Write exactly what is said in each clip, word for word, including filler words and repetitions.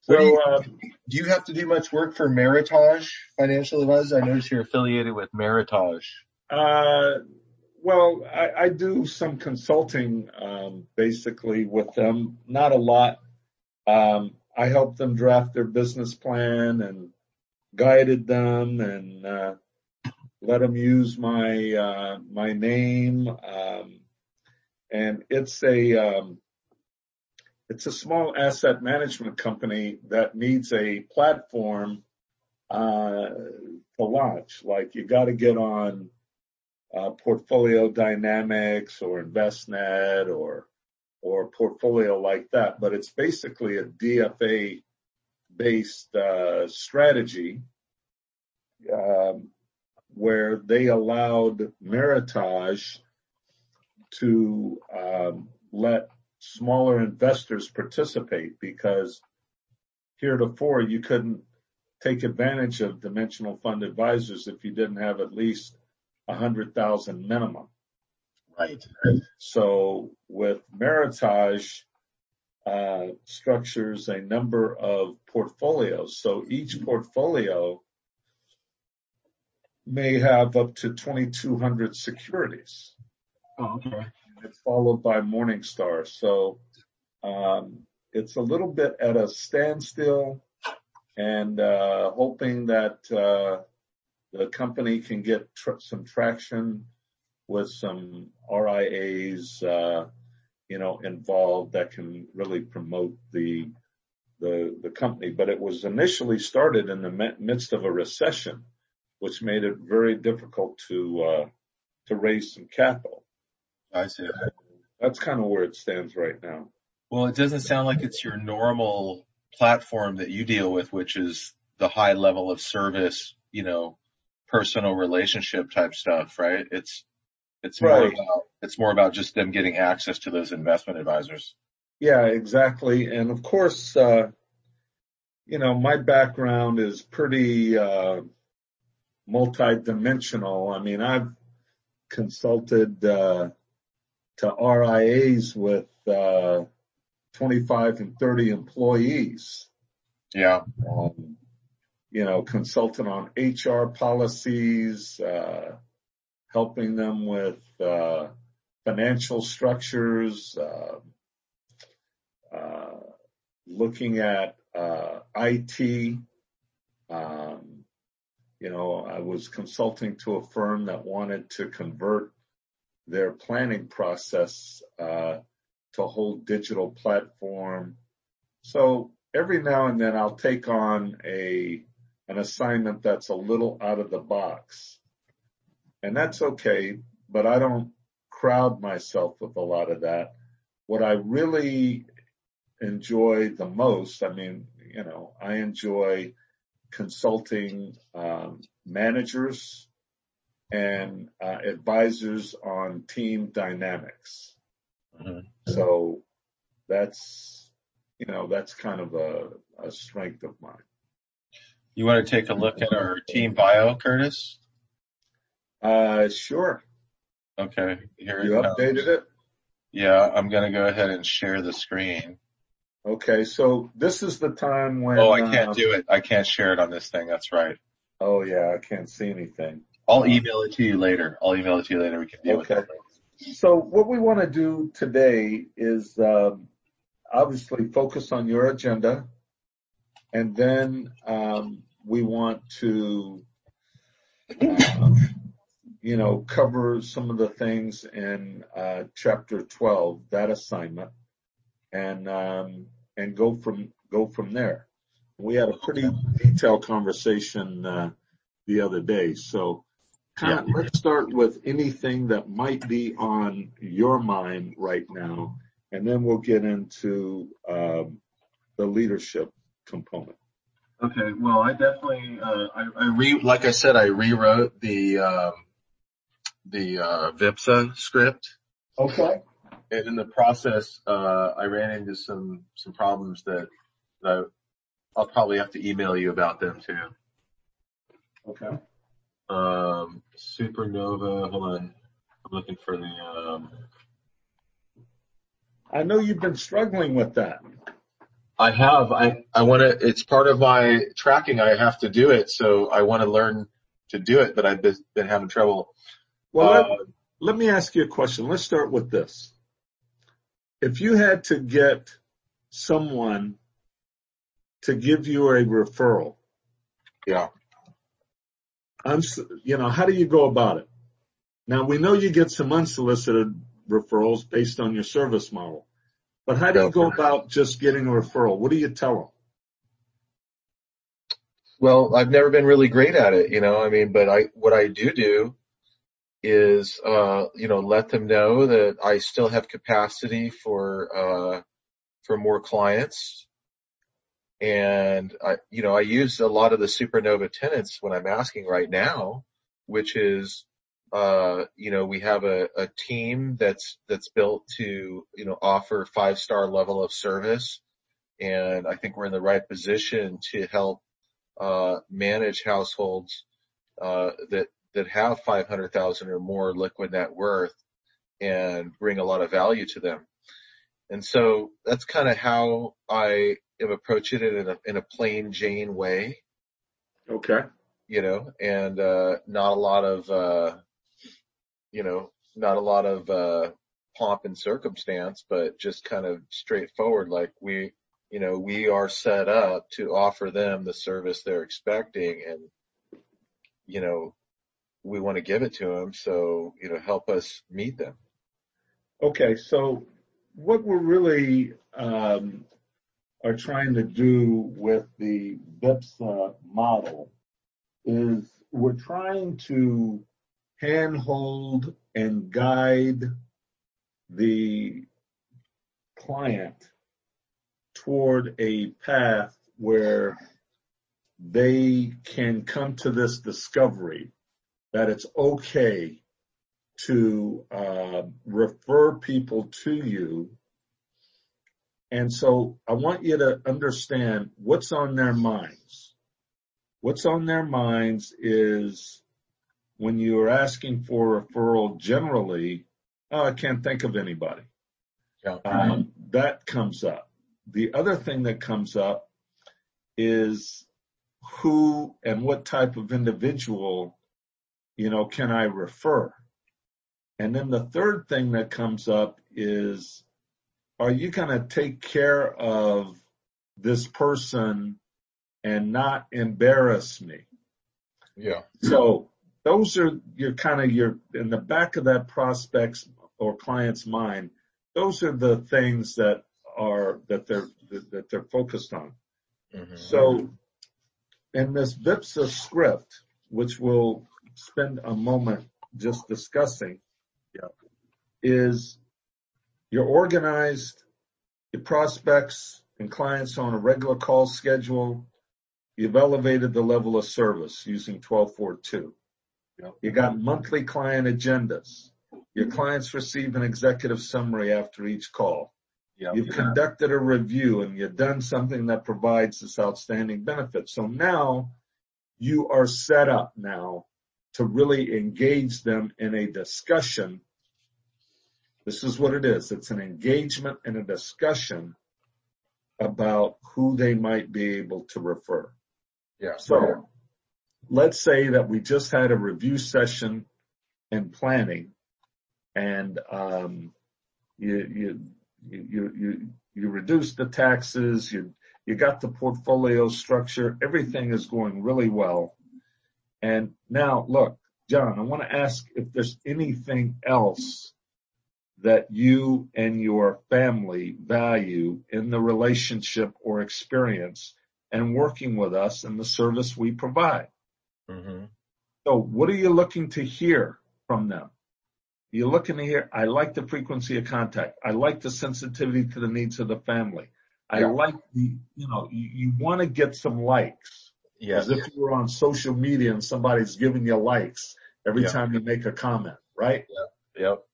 What do you, So, uh, do you have to do much work for Meritage Financial Advisors? I noticed you're affiliated with Meritage. uh, well, I, I do some consulting, um, basically with them. Not a lot. Um, I help them draft their business plan and guided them and, uh, let them use my, uh, my name. Um, and it's a, um, it's a small asset management company that needs a platform, uh, to launch. Like you got to get on, uh, Portfolio Dynamics or InvestNet or, or portfolio like that. But it's basically a D F A based, uh, strategy, um, where they allowed Meritage to, um, let smaller investors participate because heretofore you couldn't take advantage of dimensional fund advisors if you didn't have at least a hundred thousand minimum. Right. So with Meritage, uh, structures a number of portfolios. So each portfolio may have up to twenty-two hundred securities. Oh, okay. It's followed by Morningstar. So, um, it's a little bit at a standstill and, uh, hoping that, uh, the company can get tr- some traction with some R I As, uh, you know, involved that can really promote the, the, the company. But it was initially started in the me- midst of a recession, which made it very difficult to, uh, to raise some capital. I see. That's kind of where it stands right now. Well, it doesn't sound like it's your normal platform that you deal with, which is the high level of service, you know, personal relationship type stuff, right? It's, it's more Right. about, it's more about just them getting access to those investment advisors. Yeah, exactly. And of course, uh, you know, my background is pretty, uh, multidimensional. I mean, I've consulted, uh, to R I As with, uh, twenty-five and thirty employees. Yeah. Um, you know, consulting on H R policies, uh, helping them with, uh, financial structures, uh, uh, looking at, uh, I T. Um, you know, I was consulting to a firm that wanted to convert their planning process, uh, to a whole digital platform. So every now and then I'll take on a, an assignment that's a little out of the box. And that's okay, but I don't crowd myself with a lot of that. What I really enjoy the most, I mean, you know, I enjoy consulting, um, managers and, uh, advisors on team dynamics. Mm-hmm. So that's, you know, that's kind of a, a strength of mine. You want to take a look at our team bio, Curtis? Uh, sure. Okay. Here You it comes. updated it? Yeah, I'm going to go ahead and share the screen. Okay. So this is the time when, Oh, I can't uh, do it. I can't share it on this thing. That's right. oh yeah, I can't see anything. I'll email it to you later. I'll email it to you later. We can deal Okay. with that. So what we want to do today is, um, obviously focus on your agenda, and then, um, we want to, um, you know, cover some of the things in, uh, chapter twelve, that assignment, and, um, and go from, go from there. We had a pretty detailed conversation, uh, the other day. So kind of, Yeah. let's start with anything that might be on your mind right now, and then we'll get into, um, the leadership component. Okay. Well, I definitely, uh, I, I re, like I said, I rewrote the, um, the, uh, VIPSA script. Okay. And in the process, uh, I ran into some, some problems that, that I'll probably have to email you about them too. Okay. Um, Supernova, hold on. I'm looking for the, um, I know you've been struggling with that. I have. I, I want to, it's part of my tracking. I have to do it. So I want to learn to do it, but I've been, been having trouble. Well, Uh, let, let me ask you a question. Let's start with this. If you had to get someone to give you a referral, yeah. I'm, you know, how do you go about it? Now, we know you get some unsolicited referrals based on your service model, but how do you Yeah. go about just getting a referral? What do you tell them? Well, I've never been really great at it, you know, I mean, but I, what I do do is, uh, you know, let them know that I still have capacity for, uh, for more clients. And I, you know, I use a lot of the Supernova tenants when I'm asking right now, which is, uh, you know, we have a, a team that's, that's built to, you know, offer five star level of service. And I think we're in the right position to help, uh, manage households, uh, that, that have five hundred thousand or more liquid net worth and bring a lot of value to them. And so that's kind of how I am approaching it in a, in a plain Jane way, Okay. you know, and, uh, not a lot of, uh, you know, not a lot of, uh, pomp and circumstance, but just kind of straightforward. Like we, you know, we are set up to offer them the service they're expecting, and, you know, we want to give it to them. So, you know, help us meet them. Okay. So what we're really, um, are trying to do with the B I P S A model is we're trying to handhold and guide the client toward a path where they can come to this discovery that it's okay to uh, refer people to you. And so I want you to understand what's on their minds. What's on their minds is when you're asking for a referral generally, oh, I can't think of anybody. Yeah. Um, that comes up. The other thing that comes up is who and what type of individual, you know, can I refer? And then the third thing that comes up is, are you going to take care of this person and not embarrass me? Yeah. So those are your kind of your, in the back of that prospect's or client's mind, those are the things that are, that they're, that they're focused on. Mm-hmm. So in this V I P S A script, which we'll spend a moment just discussing, Yeah. is you're organized, your prospects and clients are on a regular call schedule. You've elevated the level of service using twelve forty-two. Yeah. You got monthly client agendas. Your clients receive an executive summary after each call. Yeah. You've conducted a review and you've done something that provides this outstanding benefit. So now you are set up now to really engage them in a discussion. This is what it is. It's an engagement and a discussion about who they might be able to refer. Yeah. So let's say that we just had a review session and planning, and um, you, you you you you reduced the taxes, you you got the portfolio structure, everything is going really well. And now, look, John, I want to ask if there's anything else that you and your family value in the relationship or experience and working with us and the service we provide. Mm-hmm. So what are you looking to hear from them? You're looking to hear, I like the frequency of contact. I like the sensitivity to the needs of the family. I Yeah. like the, you know, you, you want to get some likes. Yes. As if you were on social media and somebody's giving you likes every Yeah. time you make a comment, right? Yeah. Yep.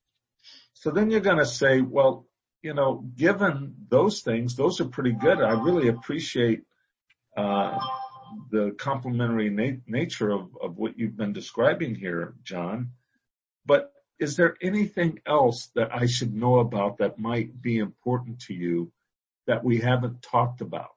So then you're going to say, well, you know, given those things, those are pretty good. I really appreciate uh, the complementary na- nature of, of what you've been describing here, John. But is there anything else that I should know about that might be important to you that we haven't talked about.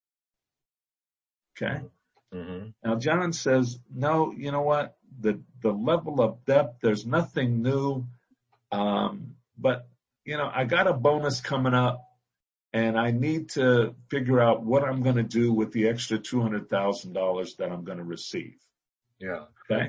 Okay. Mm-hmm. Now, John says, no, you know what? The, the level of depth, there's nothing new. Um, but, you know, I got a bonus coming up and I need to figure out what I'm going to do with the extra two hundred thousand dollars that I'm going to receive. Yeah. Okay.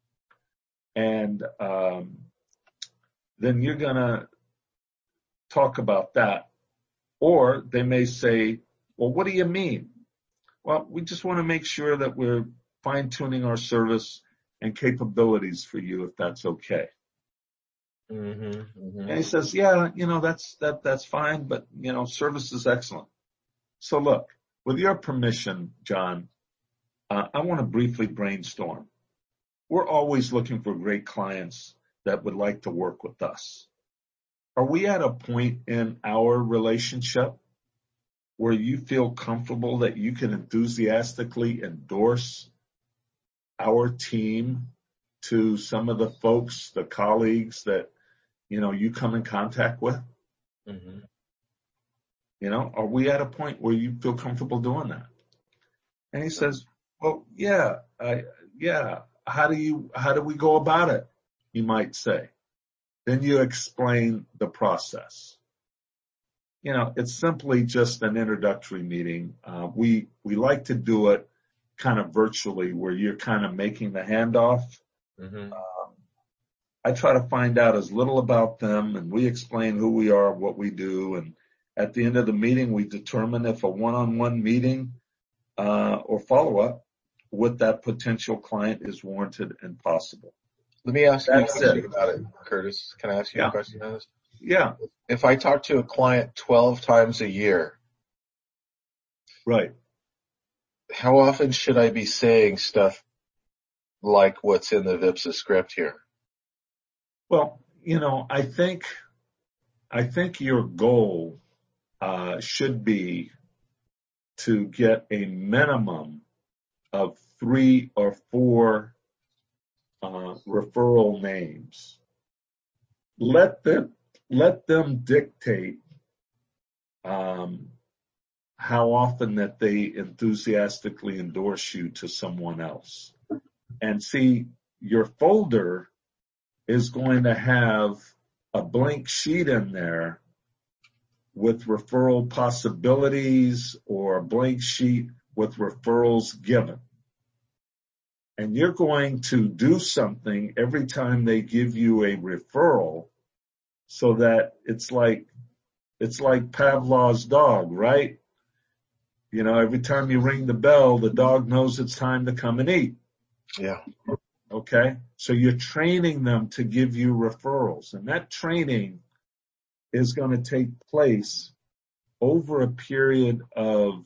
And, um, then you're going to talk about that. Or they may say, well, what do you mean? Well, we just want to make sure that we're fine-tuning our service and capabilities for you, if that's okay. Mm-hmm. Mm-hmm. And he says, yeah, you know, that's, that, that's fine, but, you know, service is excellent. So look, with your permission, John, uh, I want to briefly brainstorm. We're always looking for great clients that would like to work with us. Are we at a point in our relationship where you feel comfortable that you can enthusiastically endorse our team to some of the folks, the colleagues that, you know, you come in contact with? Mm-hmm. You know, are we at a point where you feel comfortable doing that? And he says, well, yeah, I, yeah. How do you, how do we go about it? You might say. Then you explain the process. You know, it's simply just an introductory meeting. Uh, we, we like to do it kind of virtually where you're kind of making the handoff. Mm-hmm. Um, I try to find out as little about them and we explain who we are, what we do. And at the end of the meeting, we determine if a one-on-one meeting, uh, or follow-up with that potential client is warranted and possible. Let me ask you a That's question it. about it, Curtis. Can I ask you Yeah. a question on this? Yeah, If I talk to a client twelve times a year, right. how often should I be saying stuff like what's in the VIPSA script here? Well, you know, I think, I think your goal, uh, should be to get a minimum of three or four, uh, referral names. Let them, let them dictate, um, how often that they enthusiastically endorse you to someone else. And see, your folder is going to have a blank sheet in there with referral possibilities or a blank sheet with referrals given. And you're going to do something every time they give you a referral so that it's like, it's like Pavlov's dog, right? You know, every time you ring the bell, the dog knows it's time to come and eat. Yeah. Okay. So you're training them to give you referrals, and that training is going to take place over a period of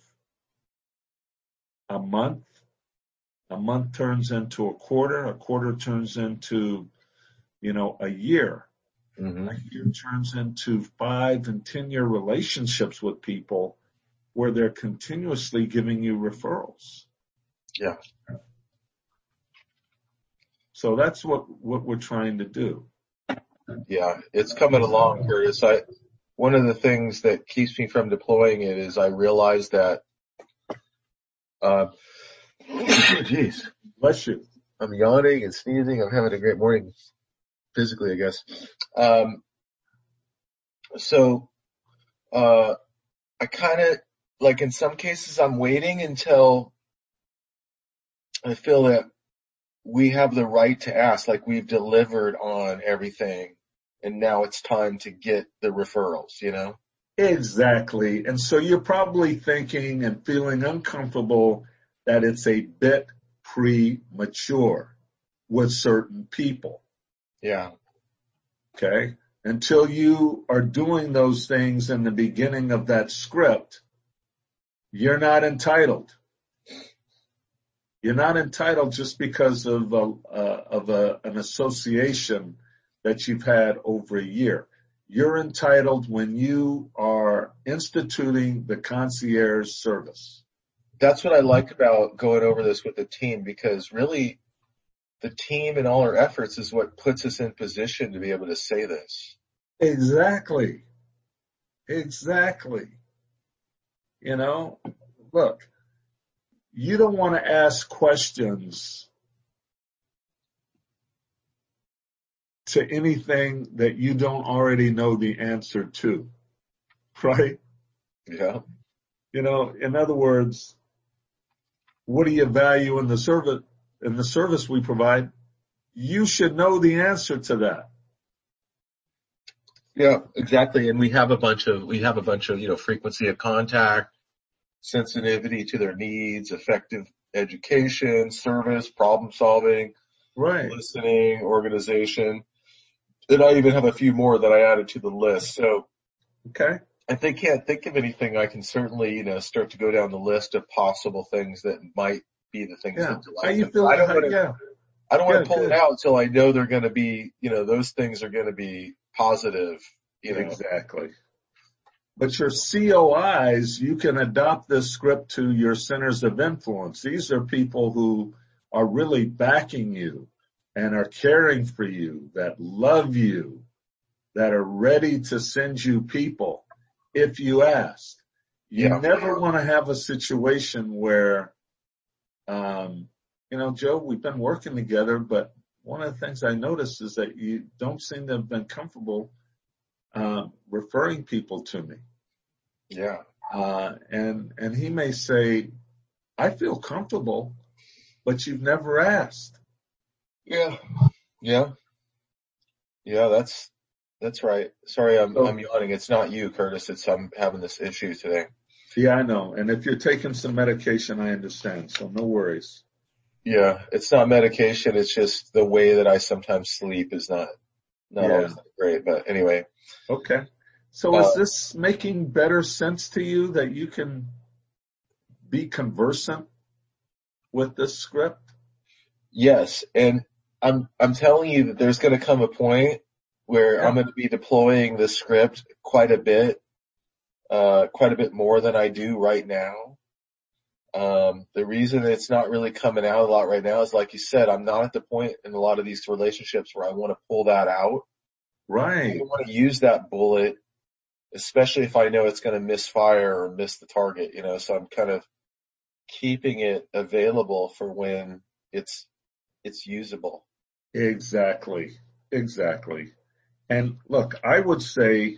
a month. A month turns into a quarter. A quarter turns into, you know, a year. Mm-hmm. A year turns into five and ten year relationships with people where they're continuously giving you referrals. Yeah. So that's what, what we're trying to do. Yeah. It's coming along, Curtis. I, one of the things that keeps me from deploying it is I realize that, uh, geez, Bless you. I'm yawning and sneezing. I'm having a great morning physically, I guess. Um, so, uh, I kind of, like in some cases, I'm waiting until I feel that we have the right to ask, like we've delivered on everything and now it's time to get the referrals, you know? Exactly. And so you're probably thinking and feeling uncomfortable that it's a bit premature with certain people. Yeah. Okay. Until you are doing those things in the beginning of that script, you're not entitled. You're not entitled just because of a, uh, of a, an association that you've had over a year. You're entitled when you are instituting the concierge service. That's what I like about going over this with the team, because really the team and all our efforts is what puts us in position to be able to say this. Exactly. Exactly. You know, look, you don't want to ask questions to anything that you don't already know the answer to, right? Yeah. You know, in other words, what do you value in the service, in the service we provide? You should know the answer to that. Yeah, exactly. And we have a bunch of, we have a bunch of, you know, frequency of contact, sensitivity to their needs, effective education, service, problem solving, Right. listening, organization. And I even have a few more that I added to the list. So Okay. if they can't think of anything, I can certainly, you know, start to go down the list of possible things that might be the things Yeah. that How delight you them. feel? I don't How, want to, yeah. I don't want Good, to pull it good. out until I know they're going to be, you know, those things are going to be positive, you know. Exactly. But your C O Is, you can adopt this script to your centers of influence. These are people who are really backing you and are caring for you, that love you, that are ready to send you people if you ask. You Yeah. never want to have a situation where, um, you know, Joe, we've been working together, but one of the things I noticed is that you don't seem to have been comfortable um, referring people to me. Yeah. Uh, and, and he may say, I feel comfortable, but you've never asked. Yeah. Yeah. Yeah. That's, that's right. Sorry, I'm, So, I'm yawning. It's not you, Curtis. It's, I'm having this issue today. yeah, I know. And if you're taking some medication, I understand. So no worries. Yeah. It's not medication. It's just the way that I sometimes sleep is not, not Yeah. always that great. But anyway, Okay. So uh, is this making better sense to you that you can be conversant with this script? yes. And I'm, I'm telling you that there's going to come a point where Yeah. I'm going to be deploying the script quite a bit, uh, quite a bit more than I do right now. Um, the reason it's not really coming out a lot right now is, like you said, I'm not at the point in a lot of these relationships where I want to pull that out. I Right. don't want to use that bullet, especially if I know it's going to misfire or miss the target, you know, so I'm kind of keeping it available for when it's, it's usable. Exactly. Exactly. And look, I would say,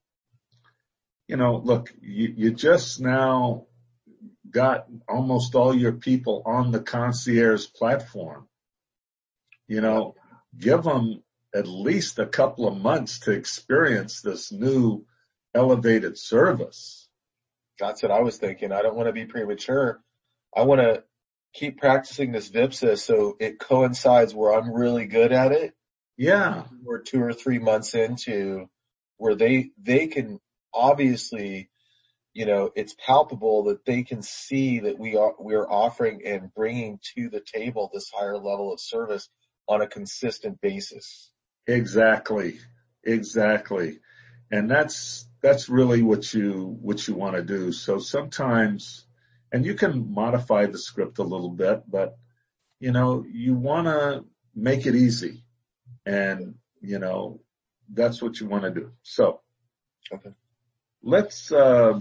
you know, look, you, you just now got almost all your people on the concierge platform. You Yeah. know, give them at least a couple of months to experience this new elevated service. That's what I was thinking. I don't want to be premature. I want to keep practicing this V I P S A so it coincides where I'm really good at it. Yeah, We're two or three months into where they, they can obviously, you know, it's palpable that they can see that we are, we are offering and bringing to the table this higher level of service on a consistent basis. exactly. Exactly. And that's, that's really what you, what you want to do. So sometimes, and you can modify the script a little bit, but you know, you want to make it easy and, you know, that's what you want to do. So Okay. let's, uh,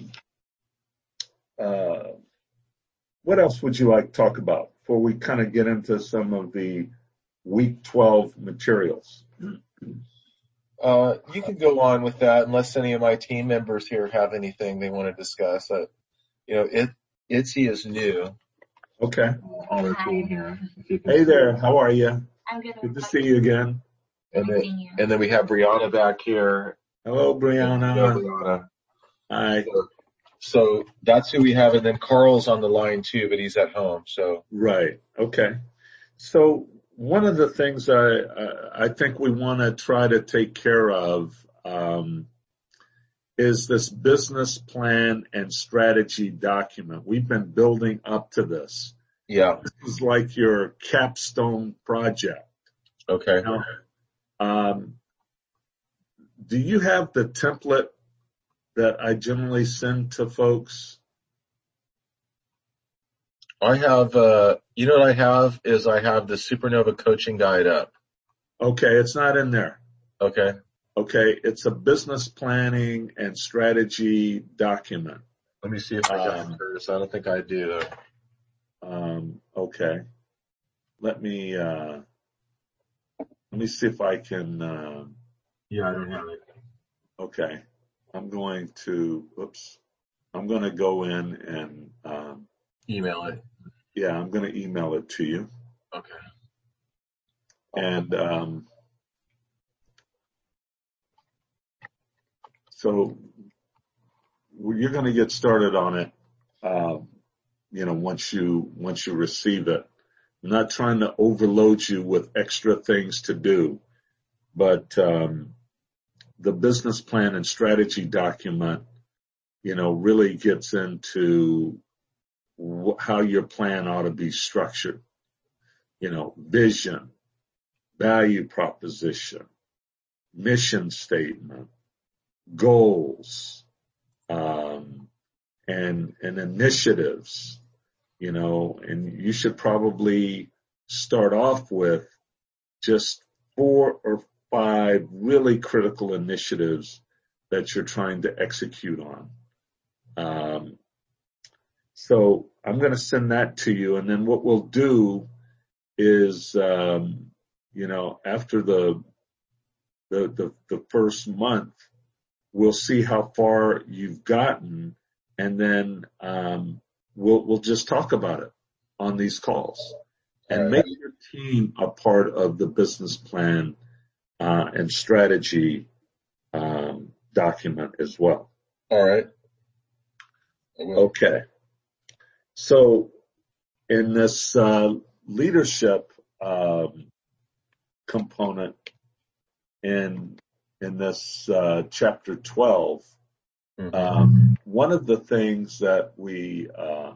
uh, what else would you like to talk about before we kind of get into some of the week twelve materials? Uh, you can go on with that unless any of my team members here have anything they want to discuss. Uh, you know, it, Itzy is new. Okay. On our Hi. team here. Hey there. How are you? I'm good. Good to see you again. And Good then, seeing you. and then we have Brianna back here. Hello, You know, Brianna. Brianna. Hi. So, so that's who we have. And then Carl's on the line too, but he's at home. So Right. Okay. So one of the things I, I I think we want to try to take care of, um, is this business plan and strategy document. We've been building up to this. yeah. This is like your capstone project. Okay. Now, um, do you have the template that I generally send to folks? I have, uh, you know what I have is I have the Supernova coaching guide up. Okay, it's not in there. Okay. Okay, it's a business planning and strategy document. Let me see if I got Um, Curtis. I don't think I do. um, okay. Let me, uh, let me see if I can, uh, Yeah, I don't have it. okay. I'm going to, oops, I'm going to go in and, um, Email it. yeah, I'm going to email it to you. Okay. And, um, so you're going to get started on it, um, you know, once you, once you receive it. I'm not trying to overload you with extra things to do, but, um, the business plan and strategy document, you know, really gets into wh- how your plan ought to be structured. You know, vision, value proposition, mission statement, goals, um, and, and initiatives, you know, and you should probably start off with just four or five really critical initiatives that you're trying to execute on. Um, so I'm going to send that to you, and then what we'll do is, um, you know, after the, the the the first month, we'll see how far you've gotten, and then um, we'll we'll just talk about it on these calls, and All make right. your team a part of the business plan uh, and strategy um, document as well. All right. I will. Okay. So in this uh, leadership um, component in in this uh, chapter twelve, Mm-hmm. um, one of the things that we uh,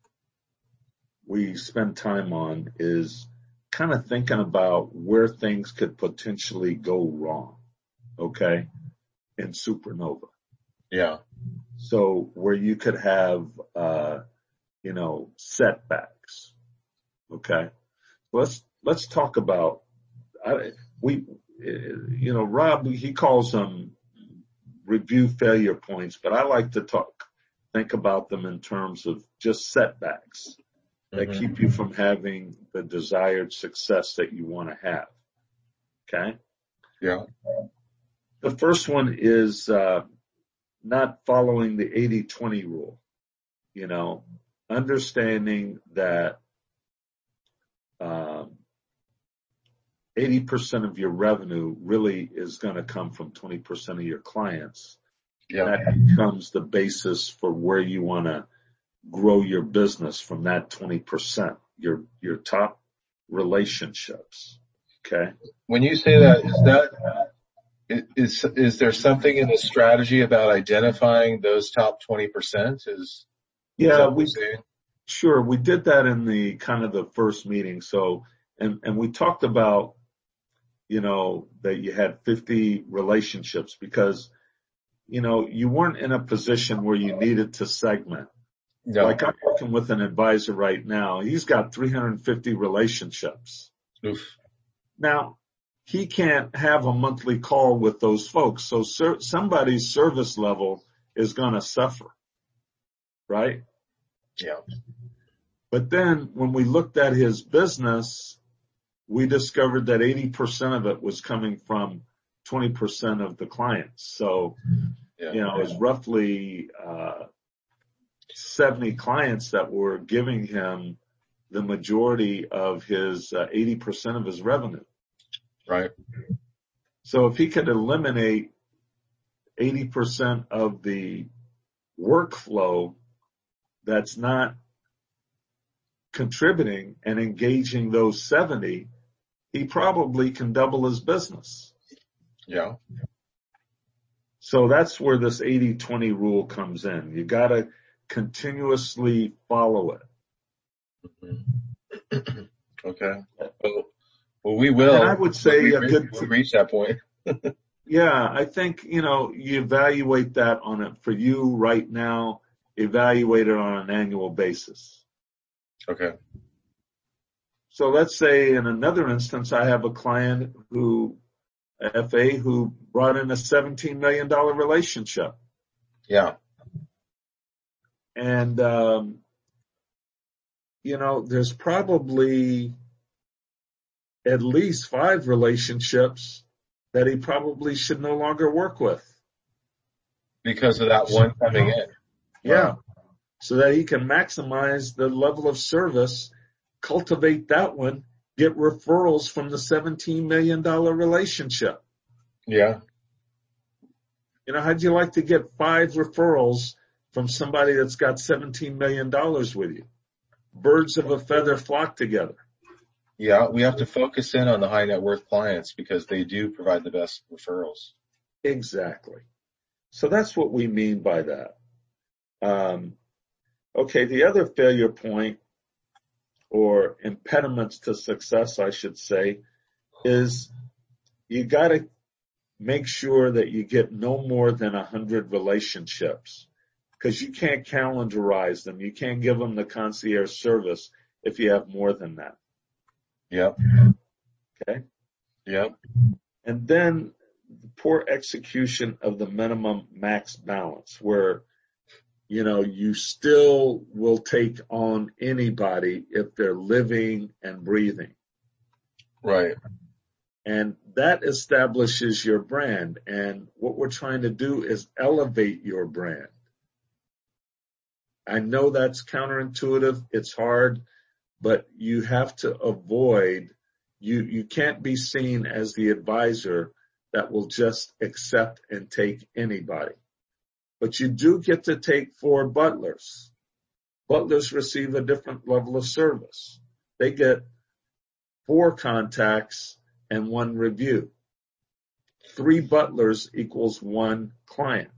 we spend time on is kind of thinking about where things could potentially go wrong. Okay, in Supernova. Yeah. So where you could have uh, you know setbacks. Okay, let's let's talk about I, we you know Rob he calls them review failure points, but I like to talk think about them in terms of just setbacks that Mm-hmm. keep you from having the desired success that you want to have. Okay, Yeah. the first one is uh, not following the eighty twenty rule. You know, understanding that um, eighty percent of your revenue really is going to come from twenty percent of your clients. Yeah. That becomes the basis for where you want to grow your business from that twenty percent, your, your top relationships. Okay. When you say that, is that is is there something in the strategy about identifying those top twenty percent? Is is Yeah, that what we, you're saying? sure, we did that in the kind of the first meeting. So, and, and we talked about, you know, that you had fifty relationships because, you know, you weren't in a position where you needed to segment. No. Like I'm working with an advisor right now. He's got three hundred fifty relationships. Oof. Now, he can't have a monthly call with those folks. So ser- somebody's service level is going to suffer, right? Yeah. But then when we looked at his business, we discovered that eighty percent of it was coming from twenty percent of the clients. So, Yeah. you know, it was roughly, uh, seventy clients that were giving him the majority of his uh, eighty percent of his revenue. Right. So if he could eliminate eighty percent of the workflow that's not contributing and engaging those seventy, he probably can double his business. Yeah. So that's where this eighty twenty rule comes in. You got to continuously follow it. Mm-hmm. Okay. Well, well, we will. And I would say we, a good, we reach that point. yeah, I think, you know, you evaluate that on it for you right now, evaluate it on an annual basis. Okay. So let's say in another instance, I have a client who, F A, who brought in a seventeen million dollars relationship. Yeah. And, um, you know, there's probably at least five relationships that he probably should no longer work with. Because of that one coming in. Yeah. Wow. So that he can maximize the level of service, cultivate that one, get referrals from the seventeen million dollars relationship. Yeah. You know, how'd you like to get five referrals from somebody that's got seventeen million dollars with you? Birds of a feather flock together. Yeah, we have to focus in on the high net worth clients because they do provide the best referrals. Exactly. So that's what we mean by that. Um, okay, the other failure point, or impediments to success, I should say, is you got to make sure that you get no more than one hundred relationships, because you can't calendarize them. You can't give them the concierge service if you have more than that. Yep. Okay? Yep. And then the poor execution of the minimum max balance, where, you know, you still will take on anybody if they're living and breathing. Right. And that establishes your brand. And what we're trying to do is elevate your brand. I know that's counterintuitive. It's hard, but you have to avoid, you, you can't be seen as the advisor that will just accept and take anybody. But you do get to take four butlers. Butlers receive a different level of service. They get four contacts and one review. Three butlers equals one client.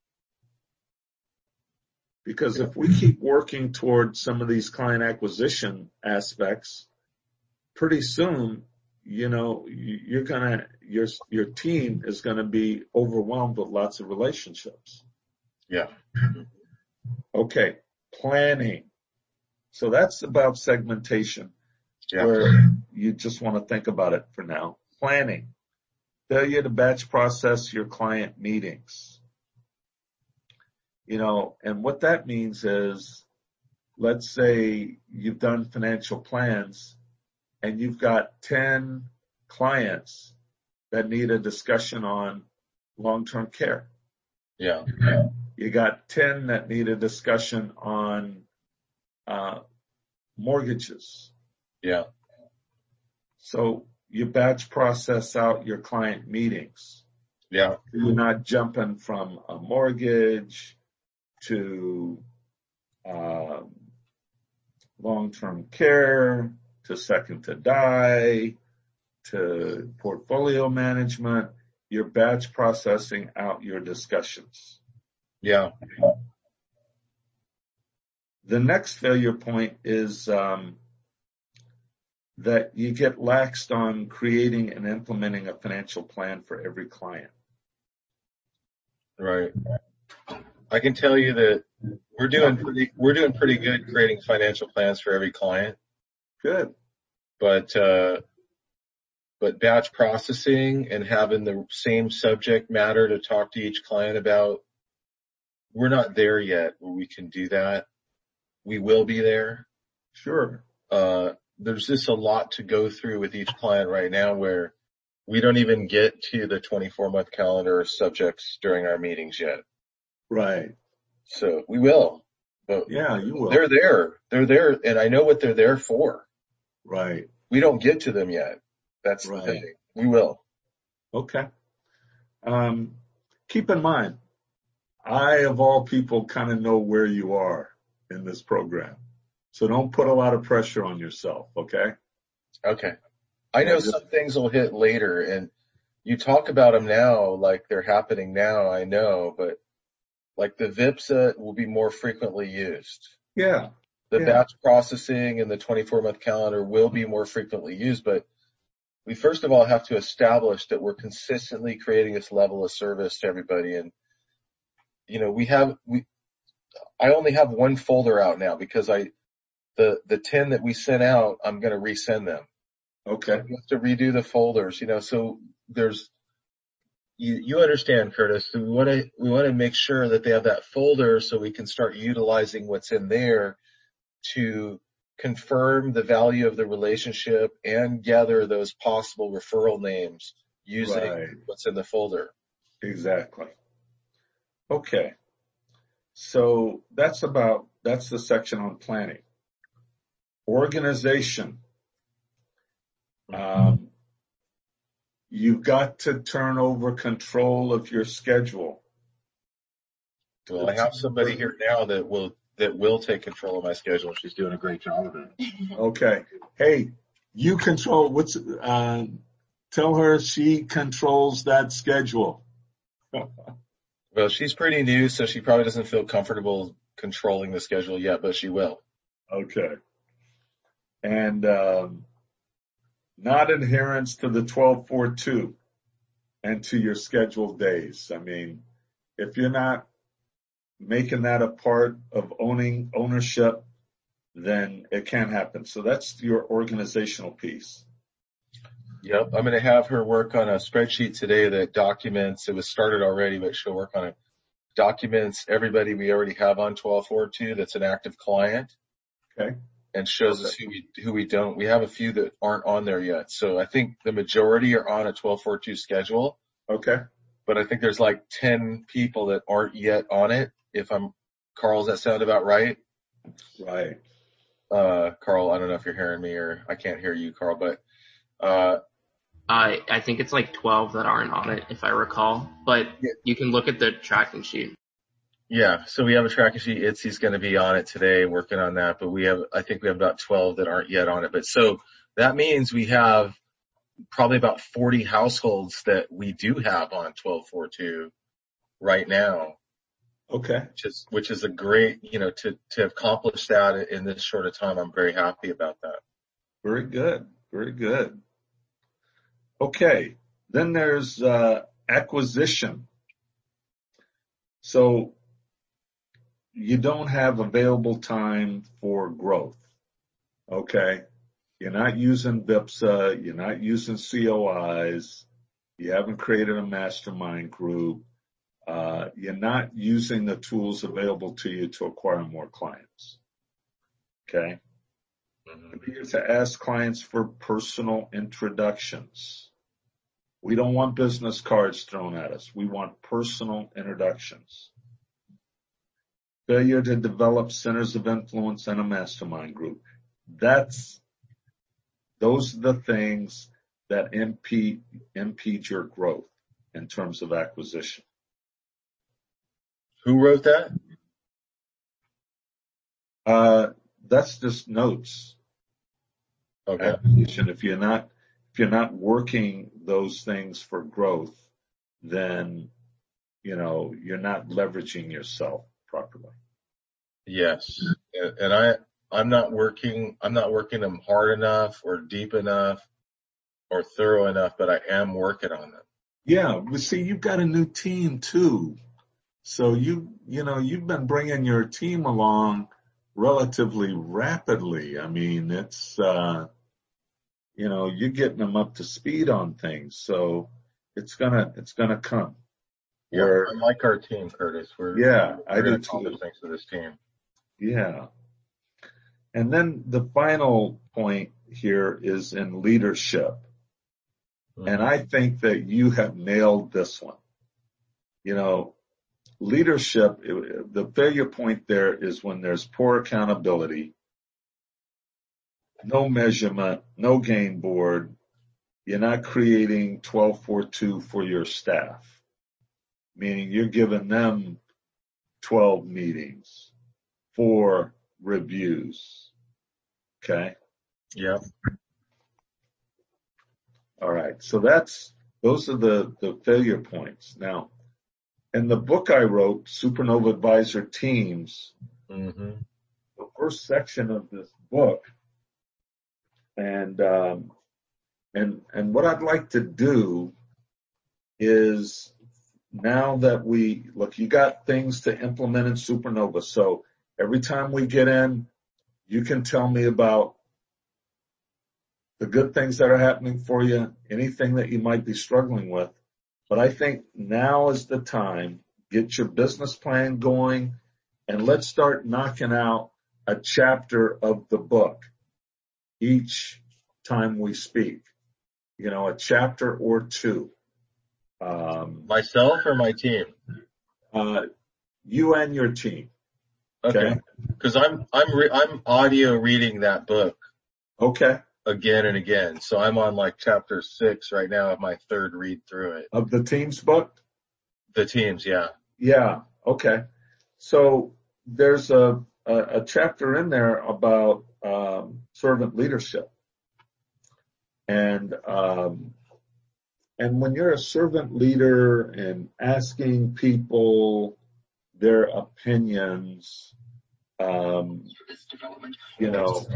Because if we keep working toward some of these client acquisition aspects, pretty soon, you know, you're gonna, your, your team is gonna be overwhelmed with lots of relationships. Yeah. Okay. Planning. So that's about segmentation, Yeah. where you just want to think about it for now. Planning. Failure to batch process your client meetings. You know, and what that means is, let's say you've done financial plans and you've got ten clients that need a discussion on long-term care. Yeah. You got ten that need a discussion on uh, mortgages. Yeah. So you batch process out your client meetings. Yeah. You're not jumping from a mortgage to um, long-term care to second to die to portfolio management. You're batch processing out your discussions. Yeah. The next failure point is um, that you get laxed on creating and implementing a financial plan for every client. Right. I can tell you that we're doing pretty, we're doing pretty good creating financial plans for every client. Good. But, uh, but batch processing and having the same subject matter to talk to each client about, we're not there yet where we can do that. We will be there. Sure. Uh, there's just a lot to go through with each client right now where we don't even get to the twenty-four month calendar subjects during our meetings yet. Right. So we will, but yeah, you will. They're there. They're there. And I know what they're there for. Right. We don't get to them yet. That's right. the thing. We will. Okay. Um, keep in mind, I, of all people, kind of know where you are in this program. So don't put a lot of pressure on yourself, okay? Okay. I know Yeah, just, some things will hit later, and you talk about them now like they're happening now, I know, but like the V I P S A will be more frequently used. Yeah. The yeah. batch processing and the twenty-four month calendar will be more frequently used, but we first of all have to establish that we're consistently creating this level of service to everybody. And, you know, we have, we, I only have one folder out now because I, the, the ten that we sent out, I'm going to resend them. Okay. We have to redo the folders, you know, so there's, you, you understand, Curtis. We want to, we want to make sure that they have that folder so we can start utilizing what's in there to confirm the value of the relationship and gather those possible referral names using Right. what's in the folder. Exactly. Okay. So that's about, that's the section on planning. Organization. Um, you've got to turn over control of your schedule. Well, I have somebody here now that will, that will take control of my schedule. She's doing a great job of it. Okay. Hey, you control, what's, uh, tell her she controls that schedule. Well, she's pretty new, so she probably doesn't feel comfortable controlling the schedule yet, but she will. Okay. And, um, not adherence to the twelve four two and to your scheduled days. I mean, if you're not making that a part of owning ownership, then it can't happen. So that's your organizational piece. Yep. I'm going to have her work on a spreadsheet today that documents, it was started already, but she'll work on it. Documents everybody we already have on twelve forty-two that's an active client. Okay. And shows us who we, who we don't. We have a few that aren't on there yet. So I think the majority are on a twelve forty-two schedule. Okay. But I think there's like ten people that aren't yet on it. If I'm, Carl, does that sound about right? Right. Uh, Carl, I don't know if you're hearing me or I can't hear you, Carl, but, uh, I I think it's like twelve that aren't on it, if I recall. But yeah. You can look at the tracking sheet. Yeah, so we have a tracking sheet. Itzy's going to be on it today, working on that. But we have, I think we have about twelve that aren't yet on it. But so that means we have probably about forty households that we do have on twelve forty-two right now. Okay. Which is, which is a great, you know, to, to accomplish that in this short of time. I'm very happy about that. Very good. Very good. Okay. Then there's, uh, acquisition. So you don't have available time for growth. Okay. You're not using V I P S A. You're not using C O Is. You haven't created a mastermind group. Uh, you're not using the tools available to you to acquire more clients. Okay. Mm-hmm. You're to ask clients for personal introductions. We don't want business cards thrown at us. We want personal introductions. Failure to develop centers of influence and a mastermind group. That's, those are the things that impede, impede your growth in terms of acquisition. Who wrote that? Uh, that's just notes. Okay. Acquisition. If you're not, if you're not working those things for growth, then, you know, you're not leveraging yourself properly. Yes. And I, I'm not working, I'm not working them hard enough or deep enough or thorough enough, but I am working on them. Yeah. But see, you've got a new team too. So you, you know, you've been bringing your team along relatively rapidly. I mean, it's, uh, you know, you're getting them up to speed on things. So it's gonna, it's gonna come. Yeah. I like our team, Curtis. We're, yeah, we're I do too. Thanks to this team. Yeah. And then the final point here is in leadership. Mm-hmm. And I think that you have nailed this one. You know, leadership, the failure point there is when there's poor accountability, no measurement, no game board. You're not creating twelve forty-two for your staff, meaning you're giving them twelve meetings, four reviews. Okay? Yeah. All right. So that's, those are the, the failure points. Now, in the book I wrote, Supernova Advisor Teams, mm-hmm. the first section of this book, and um, and and what I'd like to do is, now that we look, you got things to implement in Supernova. So every time we get in, you can tell me about the good things that are happening for you, anything that you might be struggling with. But I think now is the time. Get your business plan going, and let's start knocking out a chapter of the book each time we speak. You know, a chapter or two. Um, Myself or my team? uh, you and your team. Okay. Because I'm I'm re- I'm audio reading that book Okay. again and again. So I'm on like chapter six right now of my third read through it. Of the team's book? The teams, yeah. Yeah. Okay. So there's a, a, a chapter in there about um, servant leadership. And um, and when you're a servant leader and asking people their opinions, um, you know,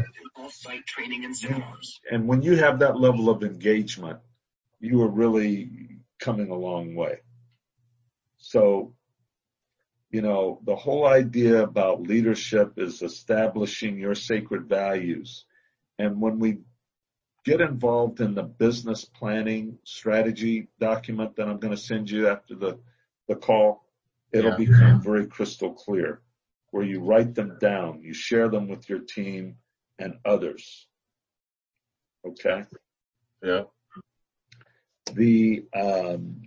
and when you have that level of engagement, you are really coming a long way. So, you know, the whole idea about leadership is establishing your sacred values. And when we get involved in the business planning strategy document that I'm going to send you after the, the call, it'll Yeah. become very crystal clear, where you write them down, you share them with your team and others. Okay? Yeah. The, um,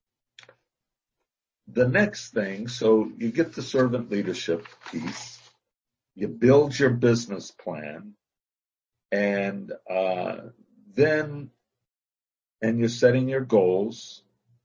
the next thing, so you get the servant leadership piece, you build your business plan, and uh, then, and you're setting your goals,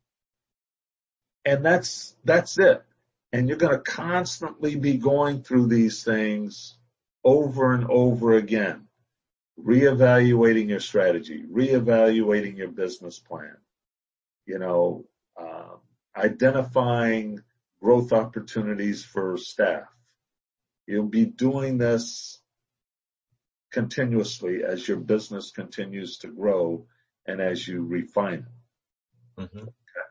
and that's that's it. And you're going to constantly be going through these things over and over again, reevaluating your strategy, reevaluating your business plan, you know, um, identifying growth opportunities for staff. You'll be doing this continuously as your business continues to grow and as you refine it. Mm-hmm. Okay.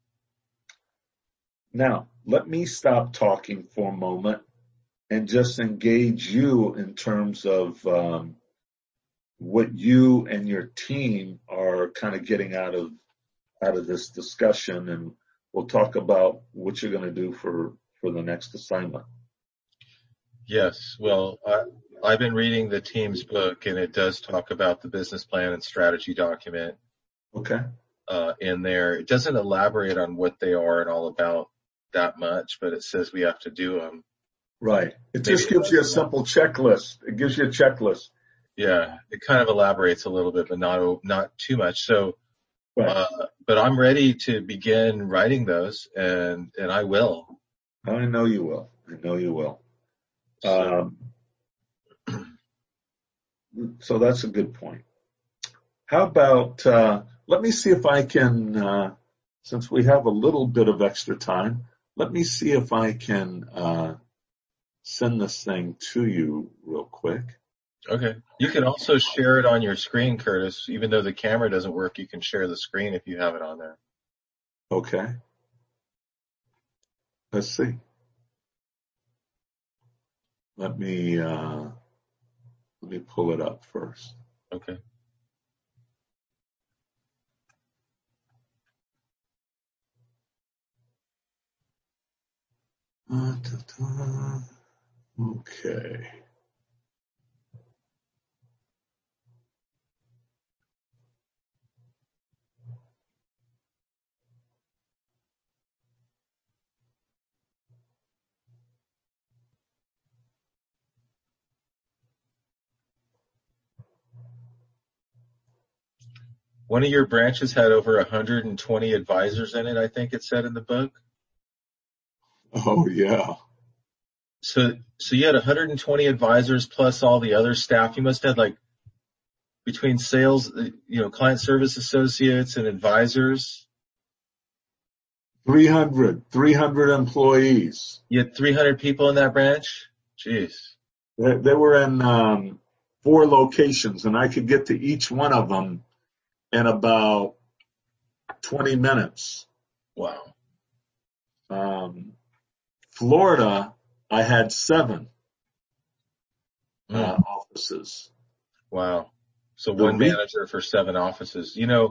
Now, let me stop talking for a moment and just engage you in terms of um, what you and your team are kind of getting out of out of this discussion, and we'll talk about what you're going to do for, for the next assignment. Yes. Well, I, I've been reading the team's book, and it does talk about the business plan and strategy document Okay. uh, in there. It doesn't elaborate on what they are and all about that much, but it says we have to do them. Right. It Maybe just gives you a simple checklist. It gives you a checklist. Yeah, it kind of elaborates a little bit, but not not too much. So, Right. uh, but I'm ready to begin writing those, and and I will. I know you will. I know you will. So, Um, so that's a good point. How about, uh, let me see if I can, uh, since we have a little bit of extra time, let me see if I can uh, send this thing to you real quick. okay. You can also share it on your screen, Curtis. Even though the camera doesn't work, you can share the screen if you have it on there. Okay. Let's see. Let me, uh, let me pull it up first. Okay. Uh, ta-ta. Okay. One of your branches had over one hundred twenty advisors in it, I think it said in the book. Oh, yeah. So, so you had one hundred twenty advisors plus all the other staff. You must have like between sales, you know, client service associates and advisors. three hundred, three hundred employees. You had three hundred people in that branch? Jeez. They, they were in um, four locations, and I could get to each one of them in about twenty minutes. Wow. Um, Florida, I had seven uh, Mm. offices. Wow. So The one re- manager for seven offices. You know,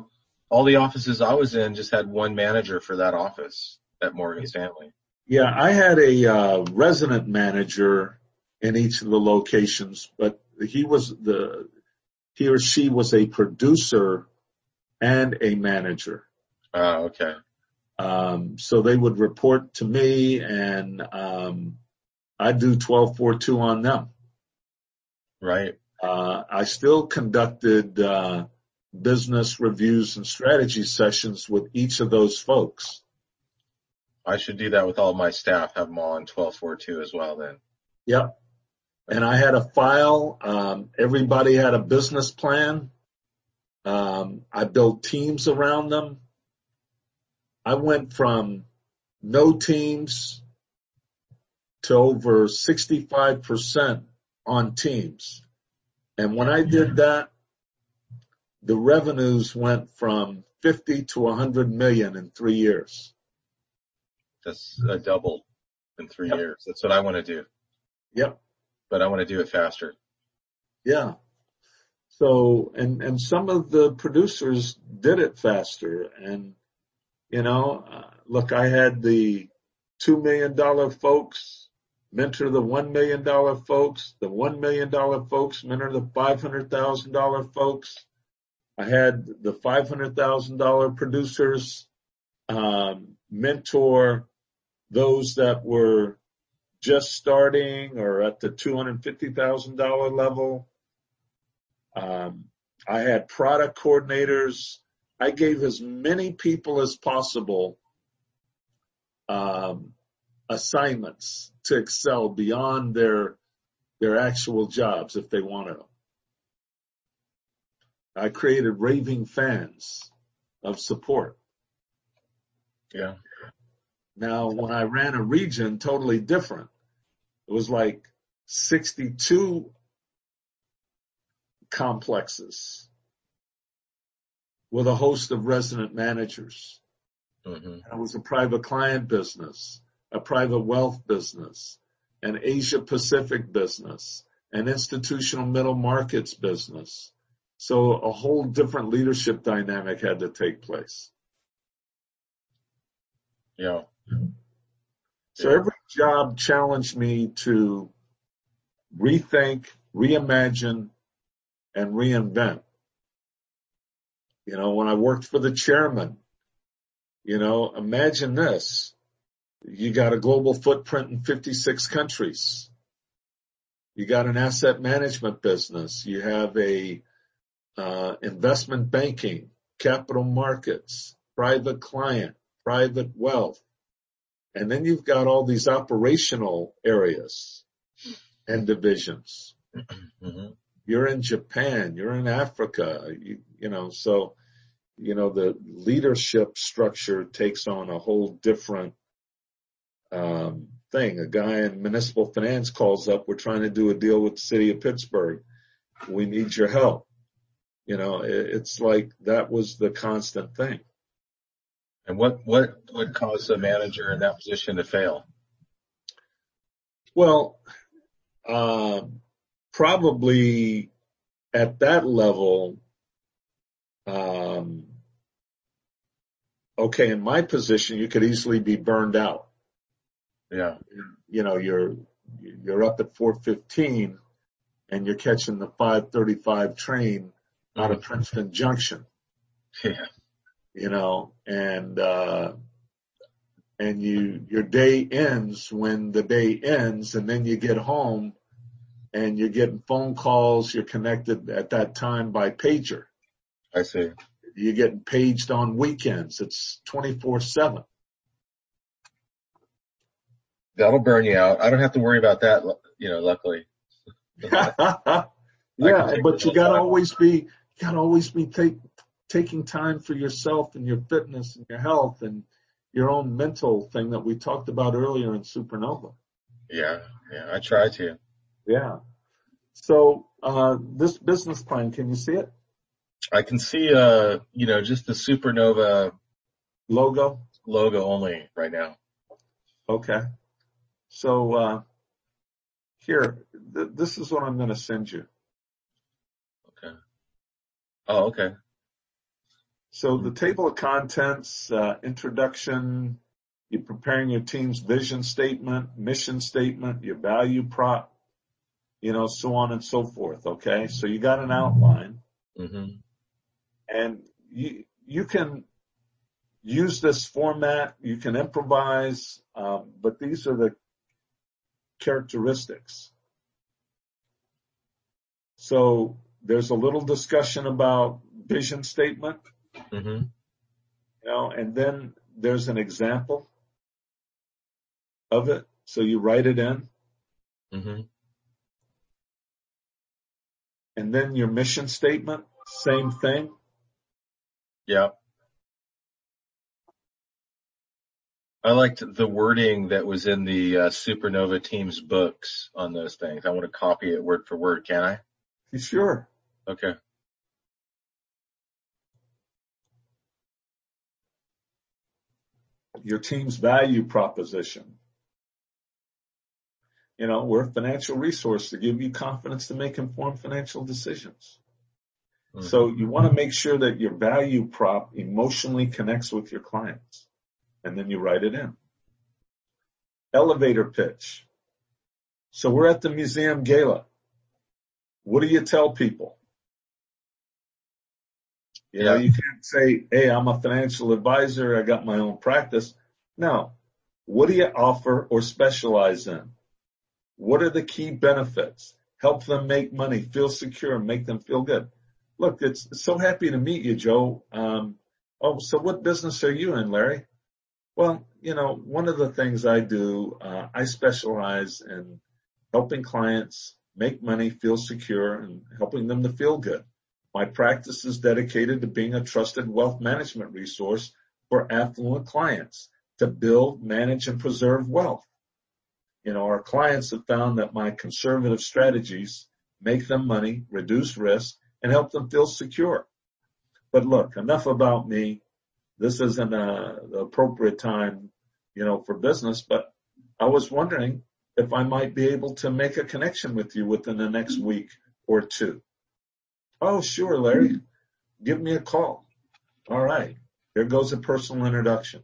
all the offices I was in just had one manager for that office at Morgan Stanley. Yeah, I had a uh, resident manager in each of the locations, but he was the he or she was a producer and a manager. Oh, okay. Um, so they would report to me, and um, I do twelve forty-two on them. Right. Uh, I still conducted uh, business reviews and strategy sessions with each of those folks. I should do that with all my staff, have them all on twelve forty-two as well then. Yep. And I had a file. Um, everybody had a business plan. Um, I built teams around them. I went from no teams to over sixty-five percent on teams. And when I did that, the revenues went from fifty to one hundred million in three years. That's a double in three Yep. years. That's what I want to do, Yep. but I want to do it faster. Yeah. So, and, and some of the producers did it faster. And, you know, uh, look, I had the two million dollars folks mentor the one million dollars folks, the one million dollars folks mentor the five hundred thousand dollars folks. I had the five hundred thousand dollars producers um, mentor those that were just starting or at the two hundred fifty thousand dollars level. Um, I had product coordinators. I gave as many people as possible um, assignments to excel beyond their their actual jobs if they wanted them. I created raving fans of support. Yeah. Now, when I ran a region, totally different. It was like sixty-two complexes with a host of resident managers. Mm-hmm. It was a private client business, a private wealth business, an Asia Pacific business, an institutional middle markets business. So a whole different leadership dynamic had to take place. Yeah. So every job challenged me to rethink, reimagine, and reinvent. You know, when I worked for the chairman, you know, imagine this. You got a global footprint in fifty-six countries. You got an asset management business. You have a uh, investment banking, capital markets, private client, private wealth. And then you've got all these operational areas and divisions. Mm-hmm. You're in Japan, you're in Africa, you, you know, so, you know, the leadership structure takes on a whole different um, thing. A guy in municipal finance calls up, we're trying to do a deal with the city of Pittsburgh. We need your help. You know, it, it's like that was the constant thing. And what, what would cause a manager in that position to fail? Well, um, probably at that level, um, okay, in my position, you could easily be burned out. Yeah. You know, you're, you're up at four fifteen and you're catching the five thirty-five train out of Princeton Junction. Yeah. You know, and, uh, and you, your day ends when the day ends, and then you get home and you're getting phone calls. You're connected at that time by pager. I see. You're getting paged on weekends. It's twenty-four seven. That'll burn you out. I don't have to worry about that, you know, luckily. Yeah, but you gotta always be, you gotta always be take, taking time for yourself and your fitness and your health and your own mental thing that we talked about earlier in Supernova. Yeah, yeah, I try to. Yeah. So, uh, this business plan, can you see it? I can see, uh, you know, just the Supernova Logo? logo only right now. Okay. So, uh, here, th- this is what I'm going to send you. Okay. Oh, okay. So the table of contents, uh, introduction, you're preparing your team's vision statement, mission statement, your value prop, you know, so on and so forth. Okay. So you got an outline, Mm-hmm. and you, you can use this format. You can improvise, um, but these are the characteristics. So there's a little discussion about vision statement, Mm-hmm. you know, and then there's an example of it. So you write it in, Mm-hmm. and then your mission statement, same thing. Yeah. I liked the wording that was in the uh, Supernova Team's books on those things. I want to copy it word for word. Can I? Sure. Okay. Your team's value proposition. You know, we're a financial resource to give you confidence to make informed financial decisions. Mm-hmm. So you want to make sure that your value prop emotionally connects with your clients, and then you write it in. Elevator pitch. So we're at the museum gala. What do you tell people? You know, Yeah. you can't say, hey, I'm a financial advisor. I got my own practice. No. What do you offer or specialize in? What are the key benefits? Help them make money, feel secure, and make them feel good. Look, it's so happy to meet you, Joe. Um, oh, so what business are you in, Larry? Well, you know, one of the things I do, uh, I specialize in helping clients make money, feel secure, and helping them to feel good. My practice is dedicated to being a trusted wealth management resource for affluent clients to build, manage, and preserve wealth. You know, our clients have found that my conservative strategies make them money, reduce risk, and help them feel secure. But look, enough about me. This isn't a, the appropriate time, you know, for business, but I was wondering if I might be able to make a connection with you within the next week or two. Oh, sure, Larry. Give me a call. All right. Here goes a personal introduction.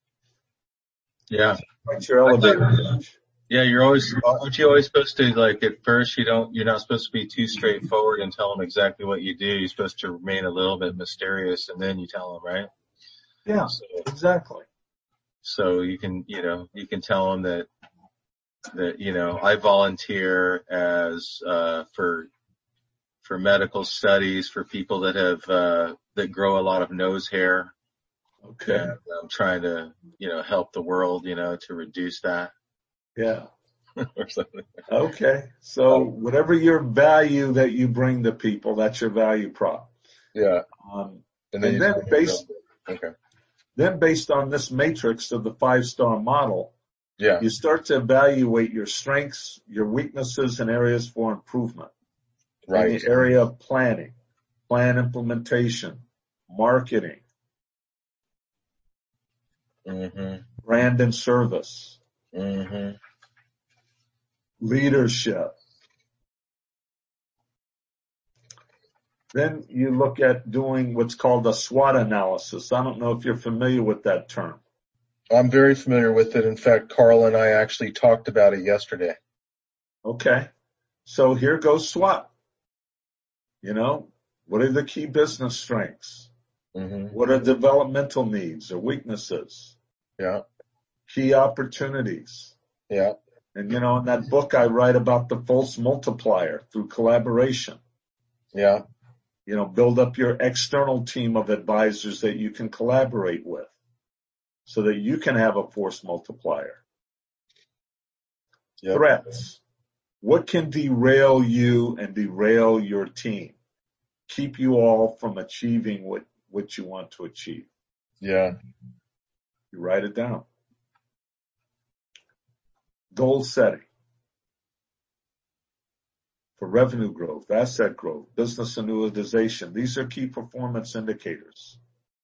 Yeah. What's your elevator pitch? Yeah, you're always, aren't you always supposed to, like, at first you don't, you're not supposed to be too straightforward and tell them exactly what you do. You're supposed to remain a little bit mysterious, and then you tell them, right? Yeah, So, exactly. so you can, you know, you can tell them that, that, you know, I volunteer as, uh, for, for medical studies for people that have, uh, that grow a lot of nose hair. Okay. And I'm trying to, you know, help the world, you know, to reduce that. Yeah. Or something. Okay. So whatever your value that you bring to people, that's your value prop. Yeah. Um, And and then, then based, okay. then based on this matrix of the five-star model, Yeah. you start to evaluate your strengths, your weaknesses, and areas for improvement. Right. In the area of planning, plan implementation, marketing, Mm-hmm. brand and service, Mm-hmm. leadership. Then you look at doing what's called a SWOT analysis. I don't know if you're familiar with that term. I'm very familiar with it. In fact, Carl and I actually talked about it yesterday. Okay. So here goes SWOT. You know, what are the key business strengths? Mm-hmm. What are developmental needs or weaknesses? Yeah. Key opportunities. Yeah. And, you know, in that book, I write about the false multiplier through collaboration. Yeah. You know, build up your external team of advisors that you can collaborate with so that you can have a force multiplier. Yep. Threats. What can derail you and derail your team? Keep you all from achieving what, what you want to achieve. Yeah. You write it down. Goal setting. For revenue growth, asset growth, business annuitization. These are key performance indicators.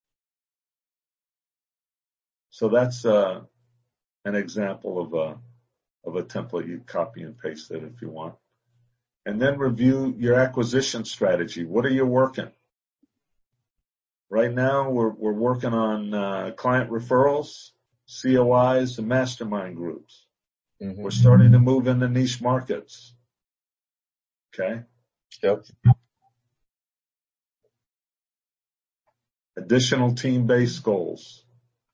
So that's uh, an example of a, of a template. You copy and paste it if you want. And then review your acquisition strategy. What are you working? Right now, we're, we're working on uh, client referrals, C O Is, and mastermind groups. Mm-hmm. We're starting to move into niche markets. Okay. Yep. Additional team-based goals.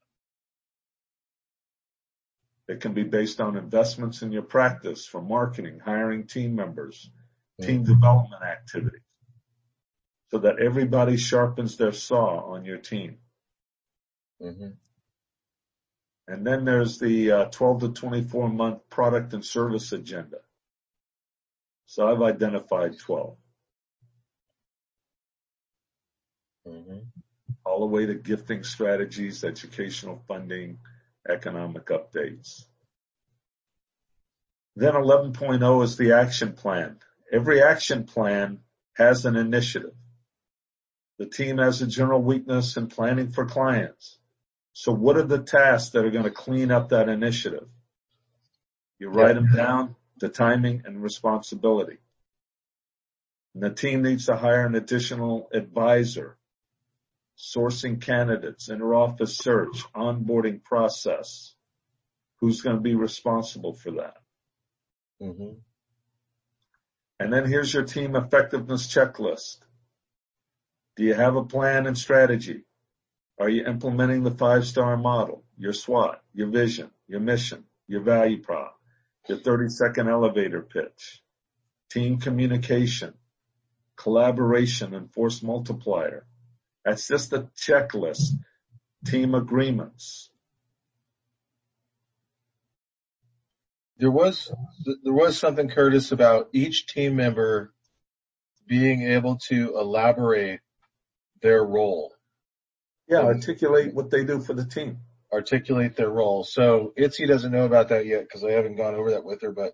It can be based on investments in your practice for marketing, hiring team members, team Mm-hmm. development activities, so that everybody sharpens their saw on your team. Mm-hmm. And then there's the uh, twelve to twenty-four month product and service agenda. So I've identified twelve. Mm-hmm. All the way to gifting strategies, educational funding, economic updates. Then eleven point oh is the action plan. Every action plan has an initiative. The team has a general weakness in planning for clients. So what are the tasks that are going to clean up that initiative? You write them down, the timing and responsibility. And the team needs to hire an additional advisor, sourcing candidates, interoffice search, onboarding process. Who's going to be responsible for that? Mm-hmm. And then here's your team effectiveness checklist. Do you have a plan and strategy? Are you implementing the five-star model, your SWOT, your vision, your mission, your value prop, your thirty-second elevator pitch, team communication, collaboration, and force multiplier? That's just a checklist. Team agreements. There was there was something, Curtis, about each team member being able to elaborate their role. Yeah, articulate what they do for the team. Articulate their role. So Itzy doesn't know about that yet because I haven't gone over that with her, but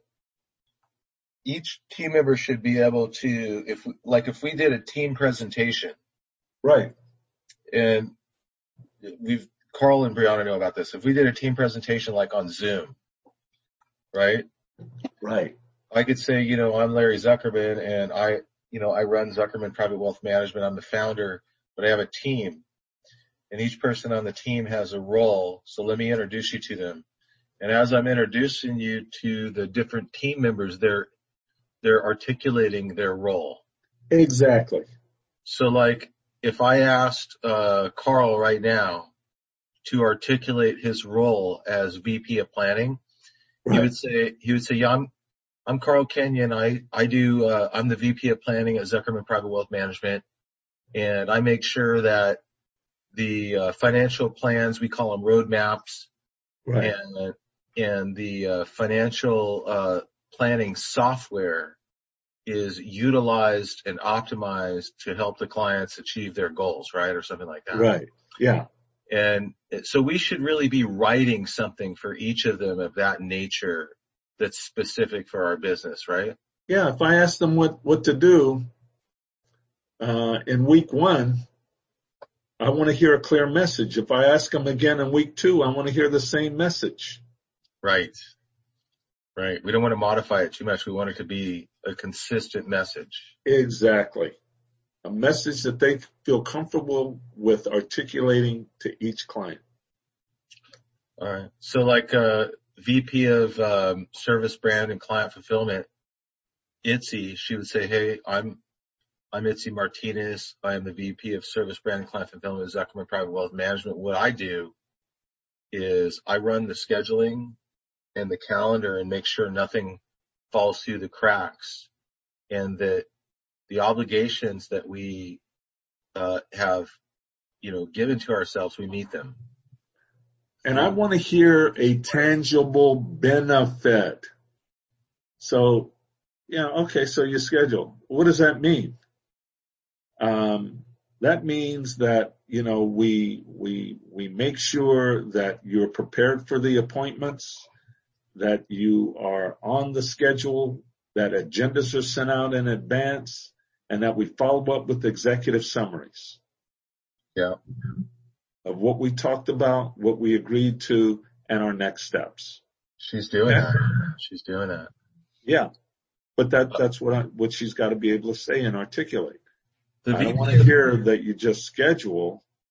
each team member should be able to, if we, like if we did a team presentation. Right. And we've, Carl and Brianna know about this. If we did a team presentation like on Zoom, right? Right. I could say, you know, I'm Larry Zuckerman and I, you know, I run Zuckerman Private Wealth Management. I'm the founder, but I have a team. And each person on the team has a role, so let me introduce you to them. And as I'm introducing you to the different team members, they're they're articulating their role. Exactly. So like if I asked uh Carl right now to articulate his role as V P of planning, right. he would say he would say, yeah, I'm I'm Carl Kenyon. I I do uh, I'm the V P of planning at Zuckerman Private Wealth Management, and I make sure that the uh, financial plans, we call them roadmaps, right. and and the uh, financial uh, planning software is utilized and optimized to help the clients achieve their goals, right, or something like that. Right. Yeah. And so we should really be writing something for each of them of that nature that's specific for our business, right? Yeah. If I ask them what what to do uh, in week one, I want to hear a clear message. If I ask them again in week two, I want to hear the same message. Right. Right. We don't want to modify it too much. We want it to be a consistent message. Exactly. A message that they feel comfortable with articulating to each client. All right. So like uh V P of um, service brand and client fulfillment, Itzy, she would say, hey, I'm I'm Itzy Martinez. I am the V P of Service Brand and Client Fulfillment at Zuckerman Private Wealth Management. What I do is I run the scheduling and the calendar and make sure nothing falls through the cracks, and that the obligations that we uh, have, you know, given to ourselves, we meet them. And I want to hear a tangible benefit. So, yeah, okay, so your schedule. What does that mean? Um, that means that, you know, we, we, we make sure that you're prepared for the appointments, that you are on the schedule, that agendas are sent out in advance, and that we follow up with executive summaries. Yeah. Of what we talked about, what we agreed to, and our next steps. She's doing that. She's doing that. Yeah. But that, that's what I, what she's got to be able to say and articulate. The I don't want to hear that you just schedule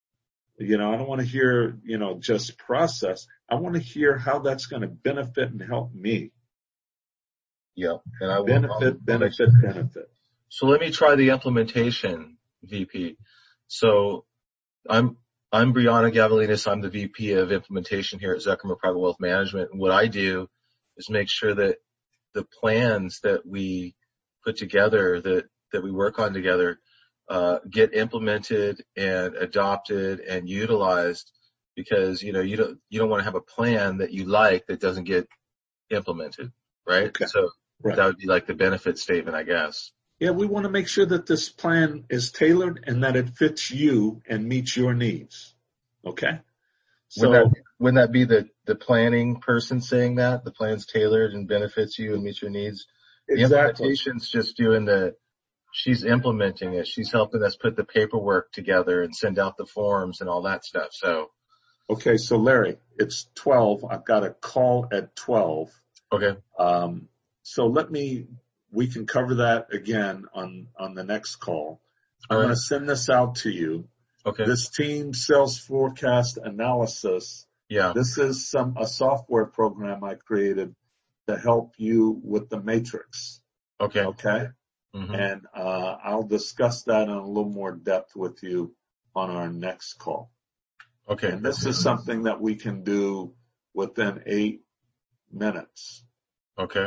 You know, I don't want to hear, you know, just process. I want to hear how that's going to benefit and help me. Yeah. And I will Benefit, I'll, benefit, I'll benefit. So let me try the implementation V P. So I'm, I'm Brianna Gavalinas. I'm the V P of implementation here at Zuckerman Private Wealth Management. And what I do is make sure that the plans that we put together, that, that we work on together, uh, get implemented and adopted and utilized, because, you know, you don't, you don't want to have a plan that you like that doesn't get implemented, right? Okay. So Right. that would be like the benefit statement, I guess. Yeah, we want to make sure that this plan is tailored and that it fits you and meets your needs. Okay? So, Wouldn't that, wouldn't that be the, the planning person saying that? The plan's tailored and benefits you and meets your needs? The exactly. implementation's just doing the, she's implementing it. She's helping us put the paperwork together and send out the forms and all that stuff. So. Okay, so Larry, it's twelve. I've got a call at twelve. Okay. Um, so let me, we can cover that again on, on the next call. I'm All right. going to send this out to you. Okay. This team sales forecast analysis. Yeah. This is some, a software program I created to help you with the matrix. Okay. Okay. Mm-hmm. And, uh, I'll discuss that in a little more depth with you on our next call. Okay. And this is something that we can do within eight minutes. Okay.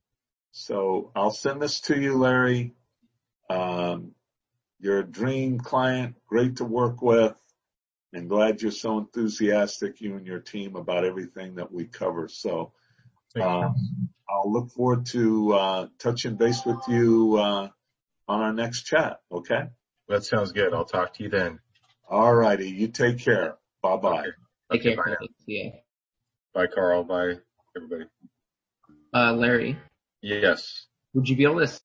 So I'll send this to you, Larry. Um, you're a dream client, great to work with, and glad you're so enthusiastic, you and your team, about everything that we cover. So um, I'll look forward to uh, touching base with you uh, on our next chat, okay? That sounds good. I'll talk to you then. All righty. You take care. Bye-bye. Okay. Take Okay, care. bye now. Yeah. Bye, Carl. Bye, everybody. Uh, Larry, Yes. would you be able to